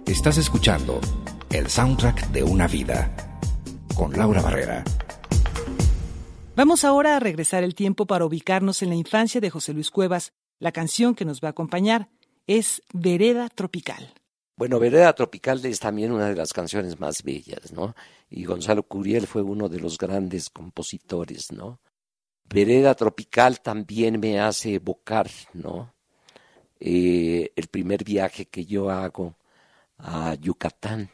Estás escuchando el soundtrack de una vida con Laura Barrera. Vamos ahora a regresar el tiempo para ubicarnos en la infancia de José Luis Cuevas. La canción que nos va a acompañar es Vereda Tropical. Bueno, Vereda Tropical es también una de las canciones más bellas, ¿no? Y Gonzalo Curiel fue uno de los grandes compositores, ¿no? Vereda Tropical también me hace evocar, ¿no? El primer viaje que yo hago a Yucatán.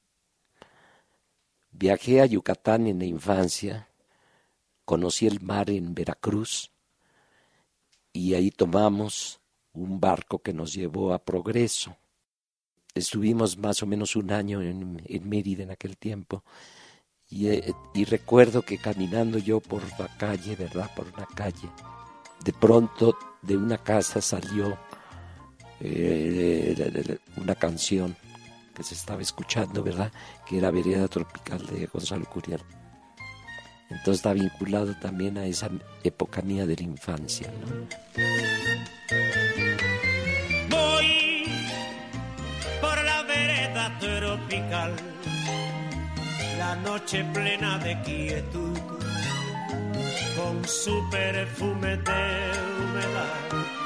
Viajé a Yucatán en la infancia, conocí el mar en Veracruz y ahí tomamos un barco que nos llevó a Progreso. Estuvimos más o menos un año en Mérida en aquel tiempo y recuerdo que caminando yo por la calle, ¿verdad? Por una calle, de pronto de una casa salió una canción que se estaba escuchando, ¿verdad? Que era Vereda Tropical de Gonzalo Curiel. Entonces está vinculado también a esa época mía de la infancia, ¿no? Voy por la vereda tropical, la noche plena de quietud, con su perfume de humedad.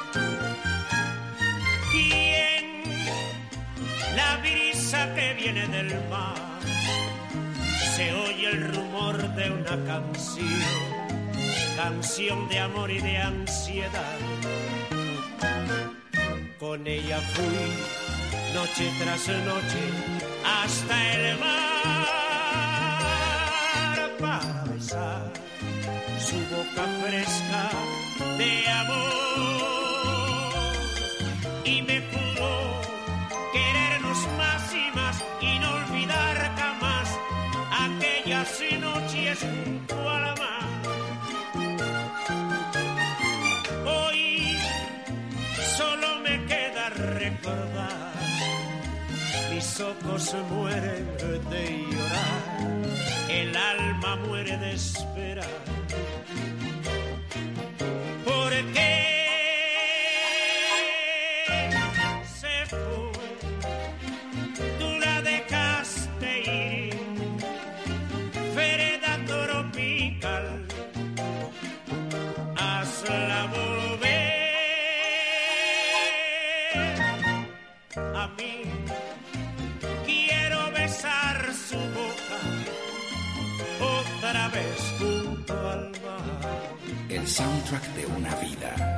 ¿Quién? La brisa que viene del mar, se oye el rumor de una canción de amor y de ansiedad. Con ella fui noche tras noche hasta el mar para besar su boca fresca de amor, y me pudo querernos más y más y no olvidar jamás aquellas noches junto al mar. Hoy solo me queda recordar, mis ojos mueren de llorar, el alma muere de esperar. Porque se fue, tú la dejaste ir, vereda tropical, hazla volver a mí. Quiero besar su boca otra vez junto al mar. El soundtrack de una vida.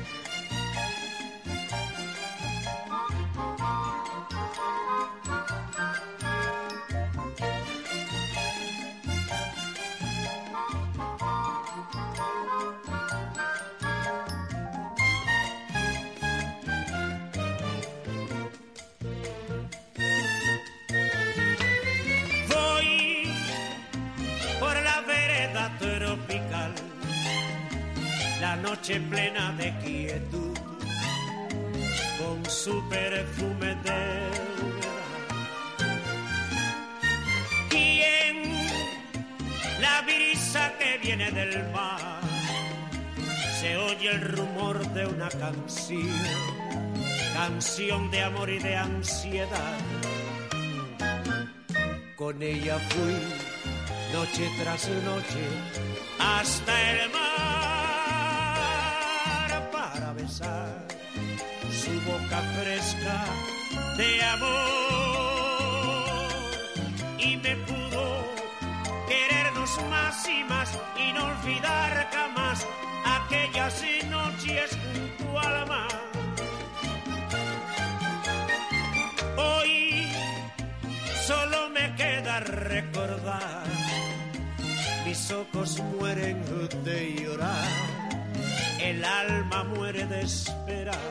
Voy por la vereda tropical, la noche plena de quietud, con su perfume de humedad. ¿Quién? La brisa que viene del mar, se oye el rumor de una canción de amor y de ansiedad. Con ella fui noche tras noche hasta el mar para besar su boca fresca de amor, y me pudo querernos más y más y no olvidar jamás aquellas noches junto al mar. Hoy solo me queda recordar, mis ojos mueren de llorar, el alma muere de esperar.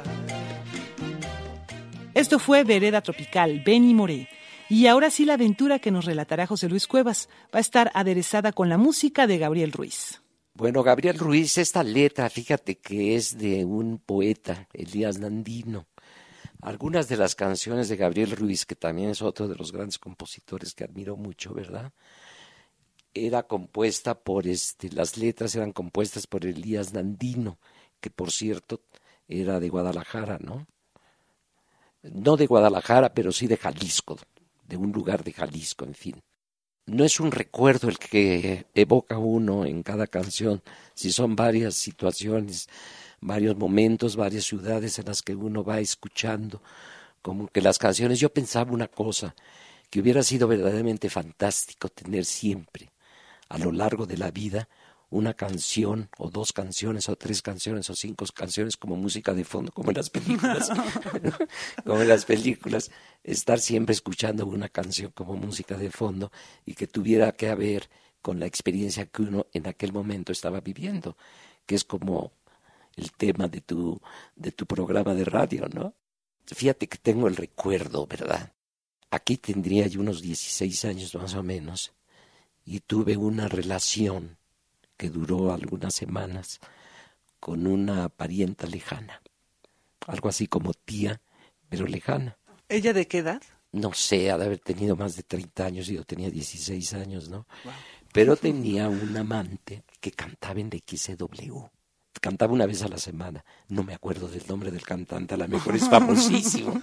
Esto fue Vereda Tropical, Benny Moré. Y ahora sí, la aventura que nos relatará José Luis Cuevas va a estar aderezada con la música de Gabriel Ruiz. Bueno, Gabriel Ruiz, esta letra, fíjate que es de un poeta, Elías Nandino. Algunas de las canciones de Gabriel Ruiz, que también es otro de los grandes compositores que admiro mucho, ¿verdad? Era compuesta por las letras eran compuestas por Elías Nandino, que por cierto era de Guadalajara, ¿no? no de Guadalajara, pero sí de Jalisco, de un lugar de Jalisco, en fin. No es un recuerdo el que evoca uno en cada canción, si son varias situaciones, varios momentos, varias ciudades en las que uno va escuchando, como que las canciones. Yo pensaba una cosa, que hubiera sido verdaderamente fantástico tener siempre, a lo largo de la vida, una canción, o 2 canciones, o 3 canciones, o 5 canciones como música de fondo, como en las películas, como en las películas, estar siempre escuchando una canción como música de fondo y que tuviera que ver con la experiencia que uno en aquel momento estaba viviendo, que es como el tema de tu programa de radio, ¿no? Fíjate que tengo el recuerdo, ¿verdad? Aquí tendría yo unos 16 años más o menos, y tuve una relación que duró algunas semanas con una parienta lejana, algo así como tía, pero lejana. ¿Ella de qué edad? No sé, ha de haber tenido más de 30 años, y yo tenía 16 años, ¿no? Wow. Pero tenía un amante que cantaba en XW. Cantaba una vez a la semana, no me acuerdo del nombre del cantante, a lo mejor es famosísimo,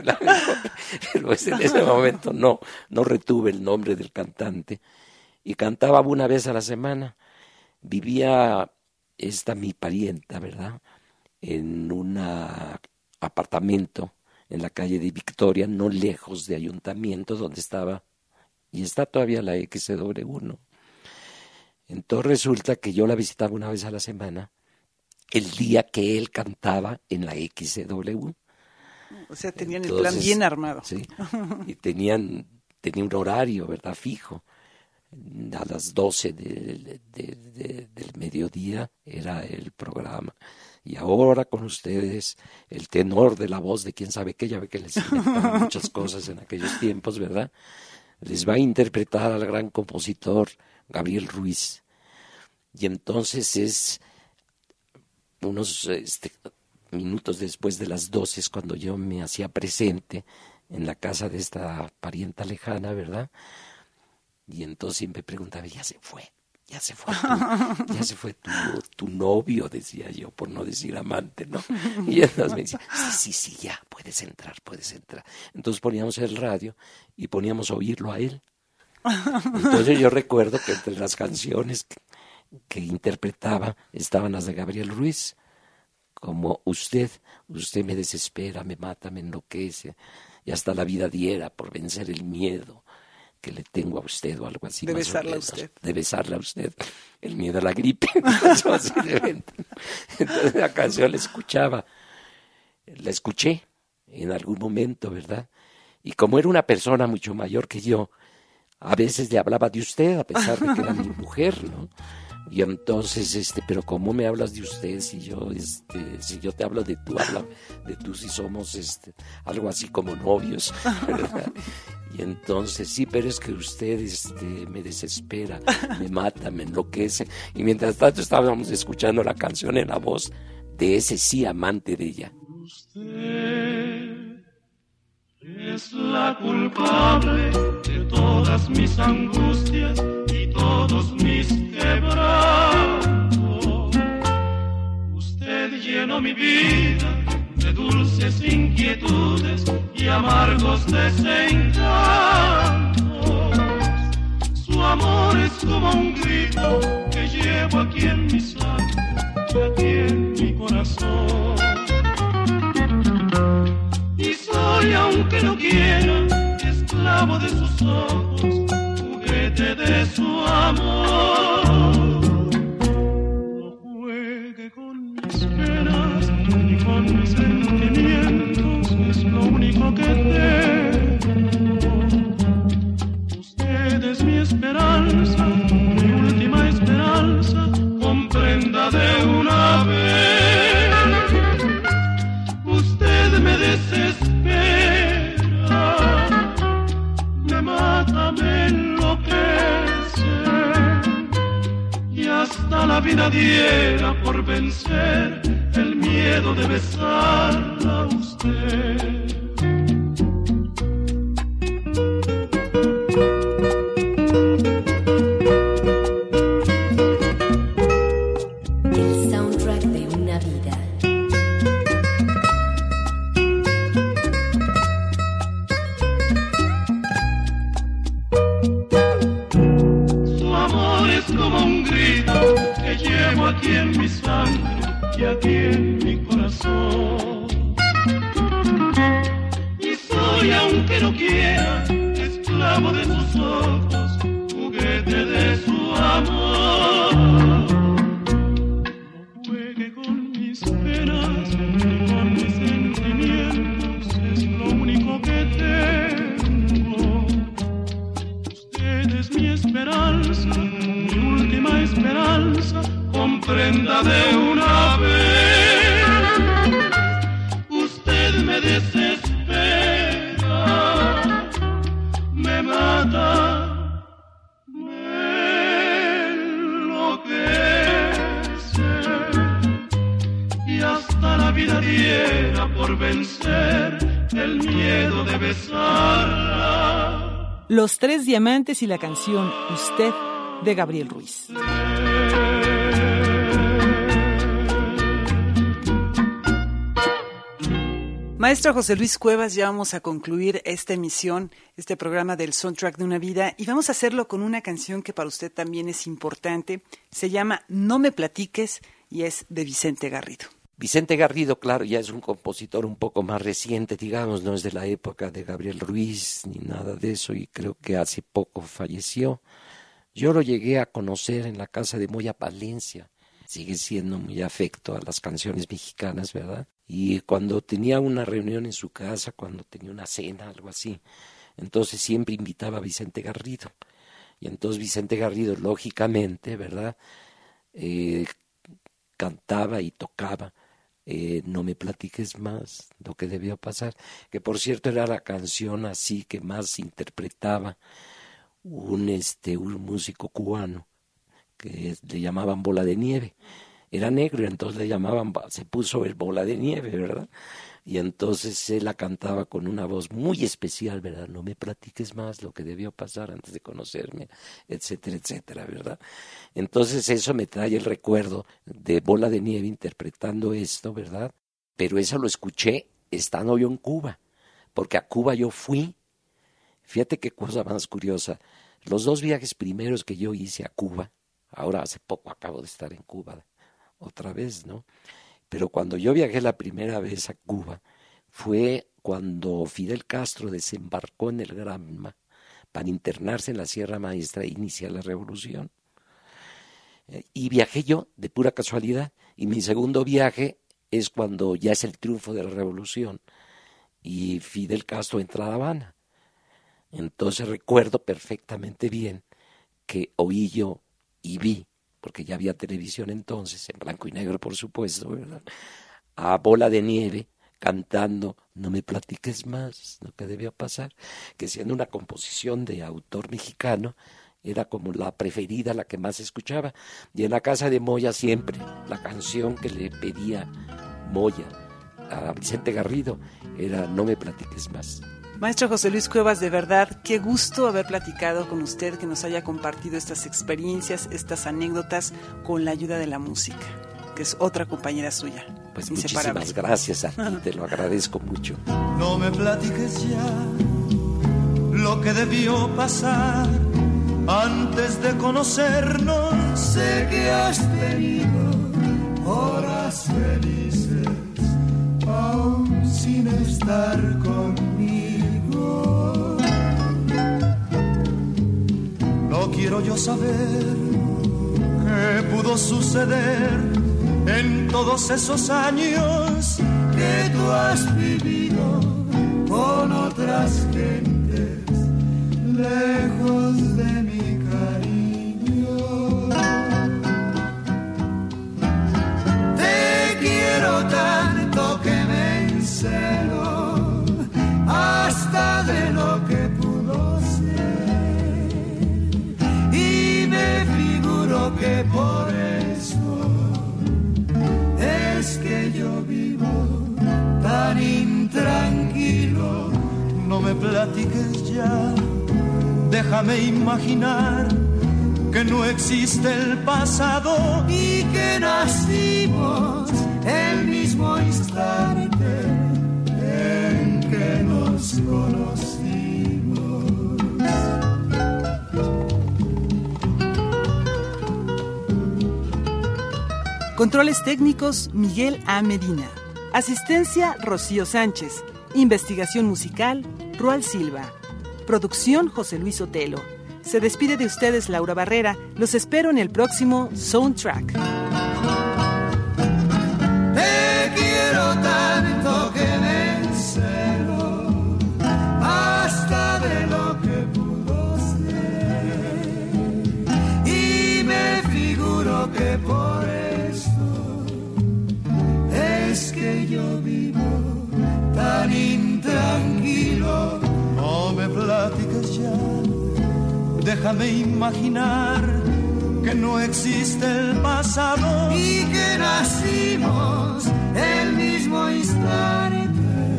pero en ese momento no retuve el nombre del cantante, y cantaba una vez a la semana. Vivía mi parienta, ¿verdad?, en un apartamento en la calle de Victoria, no lejos de Ayuntamiento, donde estaba, y está todavía la XW1. Entonces resulta que yo la visitaba una vez a la semana, el día que él cantaba en la XW. O sea, tenían el plan bien armado. Sí, y tenía un horario, ¿verdad?, fijo. A las 12 del mediodía era el programa. Y ahora con ustedes, el tenor de la voz de quién sabe qué, ya ve que les inventaron muchas cosas en aquellos tiempos, ¿verdad? Les va a interpretar al gran compositor Gabriel Ruiz. Y entonces es unos minutos después de las 12 es cuando yo me hacía presente en la casa de esta parienta lejana, ¿verdad? Y entonces me preguntaba, ya se fue tu novio, decía yo, por no decir amante, ¿no? Y entonces me decía, sí, ya, puedes entrar. Entonces poníamos el radio y poníamos a oírlo a él. Entonces yo recuerdo que entre las canciones que interpretaba estaban las de Gabriel Ruiz, como Usted me desespera, me mata, me enloquece, y hasta la vida diera por vencer el miedo que le tengo a usted, o algo así. De besarla a usted. De besarla a usted. El miedo a la gripe. Entonces la canción la escuché en algún momento, ¿verdad? Y como era una persona mucho mayor que yo, a veces le hablaba de usted, a pesar de que era mi mujer, ¿no? Y entonces, pero ¿cómo me hablas de usted si yo te hablo de tú, habla de tú si somos, algo así como novios, ¿verdad? Y entonces, sí, pero es que usted, me desespera, me mata, me enloquece. Y mientras tanto estábamos escuchando la canción en la voz de ese sí amante de ella. Usted es la culpable de todas mis angustias y todos mis quebrantos. Usted llenó mi vida de dulces inquietudes y amargos desencantos. Su amor es como un grito que llevo aquí en mi sangre y aquí en mi corazón. Y soy, aunque no quiera, esclavo de sus ojos, juguete de su amor. No juegue con mis penas ni con mis sentimientos, es lo único que tengo. Usted es mi esperanza, mi última esperanza, comprenda de una vez. Usted me desespera, me mata, me enloquece, y hasta la vida diera por vencer el miedo de besarla a usted. El soundtrack de una vida. llevo aquí en mi sangre y aquí en mi corazón. Y soy, aunque no quiera, esclavo de sus ojos, juguete de su amor. No juegue con mis penas, ni con mis sentimientos, es lo único que tengo. Usted es mi esperanza, mi última esperanza, comprenda de una vez. Usted me desespera, me mata, me enloquece, y hasta la vida diera por vencer el miedo de besarla. Los Tres Diamantes y la canción Usted, de Gabriel Ruiz. Maestro José Luis Cuevas, ya vamos a concluir esta emisión, este programa del Soundtrack de una Vida, y vamos a hacerlo con una canción que para usted también es importante. Se llama No me platiques y es de Vicente Garrido. Vicente Garrido, claro, ya es un compositor un poco más reciente, digamos, no es de la época de Gabriel Ruiz ni nada de eso, y creo que hace poco falleció. Yo lo llegué a conocer en la casa de Moya Palencia. Sigue siendo muy afecto a las canciones mexicanas, ¿verdad? Y cuando tenía una reunión en su casa, cuando tenía una cena, algo así, entonces siempre invitaba a Vicente Garrido. Y entonces Vicente Garrido, lógicamente, ¿verdad?, cantaba y tocaba No me platiques más, lo que debió pasar, que por cierto era la canción así que más interpretaba un músico cubano que le llamaban Bola de Nieve. Era negro y entonces le llamaban, se puso el Bola de Nieve, ¿verdad? Y entonces él la cantaba con una voz muy especial, ¿verdad? No me platiques más lo que debió pasar antes de conocerme, etcétera, etcétera, ¿verdad? Entonces eso me trae el recuerdo de Bola de Nieve interpretando esto, ¿verdad? Pero eso lo escuché estando yo en Cuba, porque a Cuba yo fui. Fíjate qué cosa más curiosa. Los 2 viajes primeros que yo hice a Cuba, ahora hace poco acabo de estar en Cuba otra vez, ¿no? Pero cuando yo viajé la primera vez a Cuba, fue cuando Fidel Castro desembarcó en el Granma para internarse en la Sierra Maestra e iniciar la revolución. Y viajé yo de pura casualidad, y mi segundo viaje es cuando ya es el triunfo de la revolución y Fidel Castro entra a La Habana. Entonces recuerdo perfectamente bien que oí yo y vi, porque ya había televisión entonces, en blanco y negro por supuesto, ¿verdad?, a Bola de Nieve cantando No me platiques más lo que debió pasar, que siendo una composición de autor mexicano, era como la preferida, la que más escuchaba. Y en la casa de Moya siempre, la canción que le pedía Moya a Vicente Garrido era No me platiques más. Maestro José Luis Cuevas, de verdad, qué gusto haber platicado con usted, que nos haya compartido estas experiencias, estas anécdotas con la ayuda de la música, que es otra compañera suya. Pues muchísimas gracias a ti, te lo agradezco mucho. No me platiques ya lo que debió pasar antes de conocernos. Sé que has tenido horas felices, aún sin estar conmigo. No quiero yo saber qué pudo suceder en todos esos años que tú has vivido con otras gentes, lejos de mi cariño. Te quiero tanto que me encelo hasta de lo que pudo ser, y me figuro que por eso es que yo vivo tan intranquilo. No me platiques ya, déjame imaginar que no existe el pasado y que nacimos el mismo instante en que nos conocimos. Controles técnicos, Miguel A. Medina. Asistencia, Rocío Sánchez. Investigación musical, Rual Silva. Producción, José Luis Otelo. Se despide de ustedes Laura Barrera. Los espero en el próximo Soundtrack. Te quiero tanto que me encelo hasta de lo que pudo ser, y me figuro que por esto es que yo vivo tan intranquilo. No me platiques ya, déjame imaginar que no existe el pasado y que nacimos el mismo instante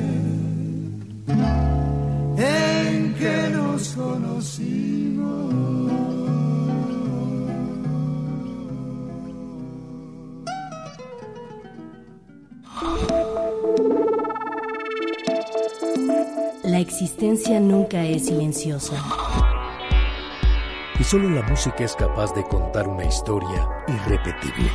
en que nos conocimos. La existencia nunca es silenciosa. Y solo la música es capaz de contar una historia irrepetible.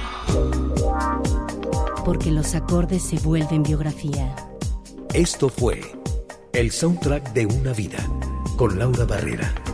Porque los acordes se vuelven biografía. Esto fue el soundtrack de una vida, con Laura Barrera.